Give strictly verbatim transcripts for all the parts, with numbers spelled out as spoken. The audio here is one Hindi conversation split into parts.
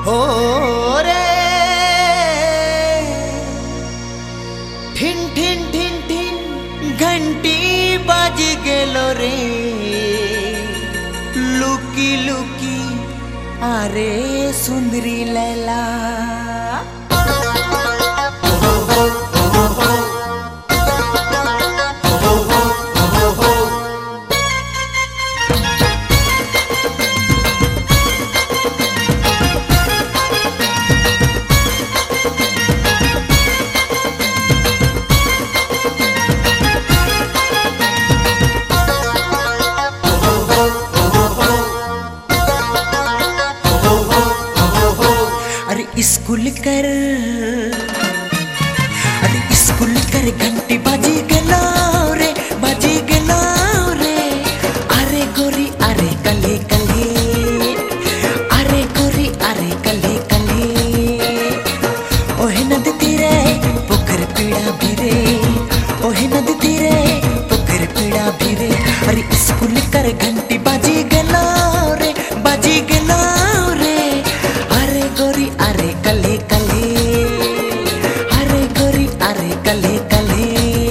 ओ रे ठिन ठिन ठिन ठिन घंटी बाज गेलो रे लुकी लुकी अरे सुंदरी लैला। स्कूल कर अरे स्कूल कर घंटी बाजी गेलो रे बाजी गेलो रे अरे गोरी अरे कले कले अरे गोरी अरे कले कले ओहे नदी तीरे पोखर पीड़ा भीरे ओहे नदी तीरे पोखर पीड़ा भीरे अरे स्कूल कर घंटी बाजी गेलो रे बाजी गेलो रे अरे गोरी अरे कले कले अरे गोरी अरे कले कले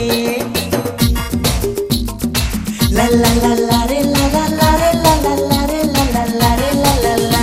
ला ला ला ला रे ला ला ला रे ला ला ला रे ला ला ला रे ला ला ला।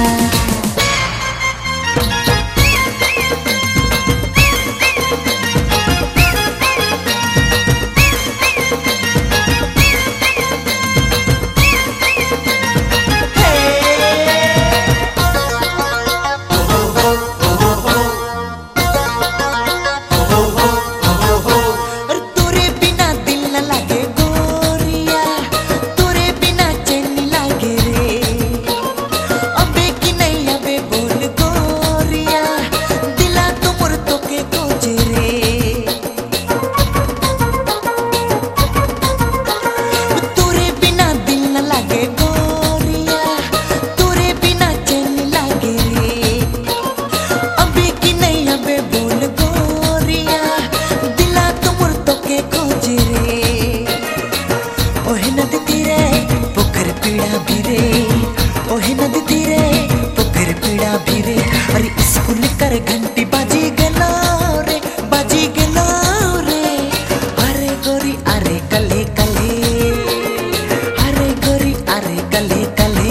ओहे नदी तीरे पोखर पीड़ा भीरे अरे स्कूल कर घंटी बाजी गेलो रे बाजी गेलो रे अरे गोरी अरे कले कले अरे गोरी अरे कले कले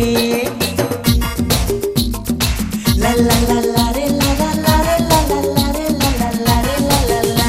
ला ला ला ला रे ला ला ला रे ला ला ला रे ला ला ला रे ला ला ला।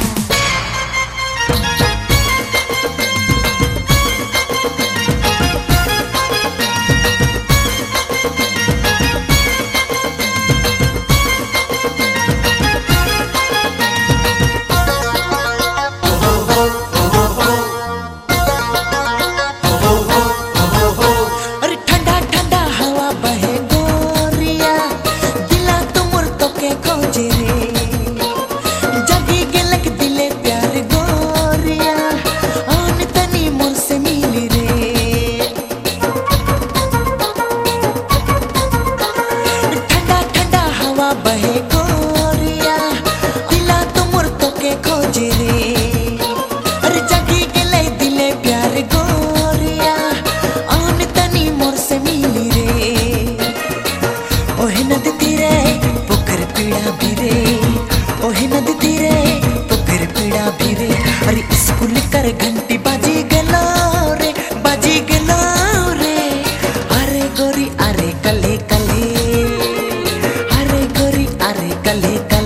बहे गोरिया दिला तो मुर्तों के खोजे रे अरे जगी गले दिले प्यार गोरिया आन तनी मोर से मिली रे ओहे नदी तीरे पोखर पीड़ा भीरे ओहे नदी तीरे पोखर पीड़ा भीरे अरे स्कूल कर घंटी बाजी गेलो रे बाजी गेलो रे अरे गोरी अरे कले कले अरे गोरी अरे कले कले।